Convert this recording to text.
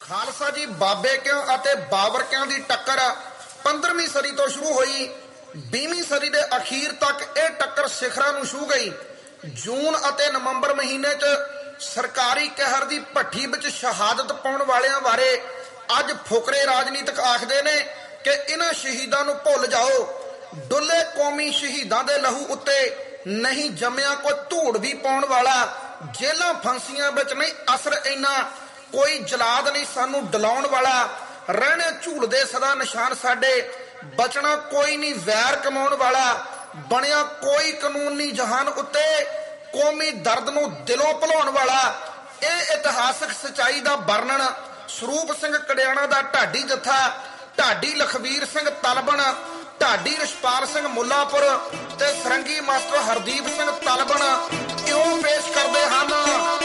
ਖਾਲਸਾ ਜੀ ਬਾਬੇ ਕਿਉਂ ਅਤੇ ਬਾਬਰ ਕਿਉਂ ਦੀ ਟੱਕਰ 15ਵੀਂ ਸਦੀ ਤੋਂ ਸ਼ੁਰੂ ਹੋਈ। 20ਵੀਂ ਸਦੀ ਦੇ ਅਖੀਰ ਤੱਕ ਇਹ ਟੱਕਰ ਸਿਖਰਾਂ ਨੂੰ ਛੂਹ ਗਈ। ਜੂਨ ਅਤੇ ਨਵੰਬਰ ਮਹੀਨੇ 'ਚ ਸਰਕਾਰੀ ਕਹਿਰ ਦੀ ਭੱਠੀ ਵਿੱਚ ਸ਼ਹਾਦਤ ਪਾਉਣ ਵਾਲਿਆਂ ਬਾਰੇ ਅੱਜ ਫੁਕਰੇ ਰਾਜਨੀਤਿਕ ਆਖਦੇ ਨੇ ਕਿ ਇਹਨਾਂ ਸ਼ਹੀਦਾਂ ਨੂੰ ਭੁੱਲ ਜਾਓ। ਡੁੱਲੇ ਕੌਮੀ ਸ਼ਹੀਦਾਂ ਦੇ ਲਹੂ ਉੱਤੇ ਨਹੀਂ ਜੰਮਿਆ ਕੋਈ ਧੂੜ ਵੀ ਪਾਉਣ ਵਾਲਾ। ਜੇਲਾਂ ਫਾਂਸੀਆਂ ਵਿੱਚ ਨਹੀਂ ਅਸਰ ਇੰਨਾ, ਕੋਈ ਜਲਾਦ ਨਹੀਂ ਸਾਨੂੰ ਡਲਾਉਣ ਵਾਲਾ। ਰਹਿਣੇ ਝੂਲਦੇ ਸਦਾ ਨਿਸ਼ਾਨ ਸਾਡੇ, ਬਚਣਾ ਕੋਈ ਨਹੀਂ ਵੈਰ ਕਮਾਉਣ ਵਾਲਾ। ਬਣਿਆ ਕੋਈ ਕਾਨੂੰਨ ਨਹੀਂ ਜਹਾਨ ਉੱਤੇ, ਕੌਮੀ ਦਰਦ ਨੂੰ ਦਿਲੋਂ ਭੁਲਾਉਣ ਵਾਲਾ। ਇਹ ਇਤਿਹਾਸਕ ਸਚਾਈ ਦਾ ਵਰਣਨ ਸਰੂਪ ਸਿੰਘ ਕੜਿਆਣਾ ਦਾ ਢਾਡੀ ਜੱਥਾ, ਢਾਡੀ ਲਖਵੀਰ ਸਿੰਘ ਤਲਬਣ, ਢਾਡੀ ਰਛਪਾਲ ਸਿੰਘ ਮੁੱਲਾਪੁਰ ਤੇ ਸਰੰਗੀ ਮਾਸਟਰ ਹਰਦੀਪ ਸਿੰਘ ਤਲਬਣ ਇਉਂ ਪੇਸ਼ ਕਰਦੇ ਹਨ।